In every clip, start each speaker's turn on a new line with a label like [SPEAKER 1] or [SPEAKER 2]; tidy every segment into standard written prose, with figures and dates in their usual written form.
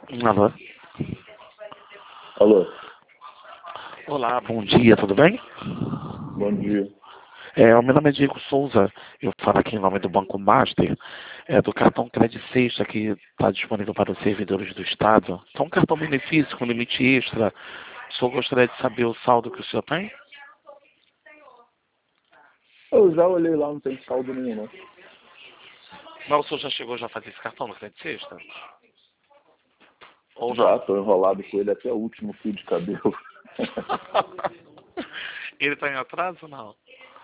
[SPEAKER 1] Alô?
[SPEAKER 2] Alô,
[SPEAKER 1] Olá, bom dia, tudo bem?
[SPEAKER 2] bom dia.
[SPEAKER 1] O meu nome é Diego Souza, eu falo aqui em nome do Banco Master, do cartão Credit Sexta que está disponível para os servidores do Estado. É um cartão benefício com limite extra. O senhor gostaria de saber o saldo que o senhor tem?
[SPEAKER 2] Eu já olhei lá, não tem saldo nenhum, não.
[SPEAKER 1] Mas o senhor já chegou a fazer esse cartão no Credit Sexta? Ou
[SPEAKER 2] Já
[SPEAKER 1] não?
[SPEAKER 2] estou enrolado com ele até o último fio de cabelo.
[SPEAKER 1] Ele está em atraso ou não?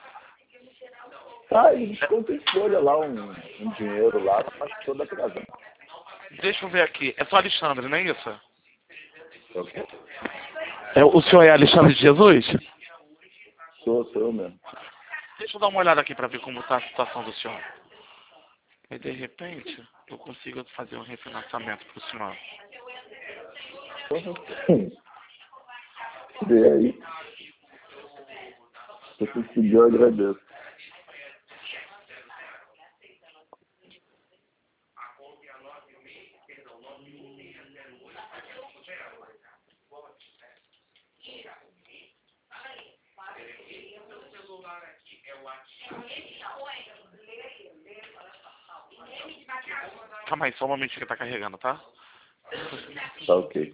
[SPEAKER 2] Tá, e desconto em folha lá, um dinheiro lá, mas toda atrasando.
[SPEAKER 1] Deixa eu ver aqui. É só Alexandre, não é isso?
[SPEAKER 2] Ok?
[SPEAKER 1] O senhor é Alexandre de Jesus?
[SPEAKER 2] Sou eu mesmo.
[SPEAKER 1] Deixa eu dar uma olhada aqui para ver como está a situação do senhor. E de repente, eu consigo fazer um refinanciamento para o senhor.
[SPEAKER 2] Vê aí. Se você seguir, eu agradeço.
[SPEAKER 1] Calma aí, só um momentinho que está carregando, tá?
[SPEAKER 2] Tá ok.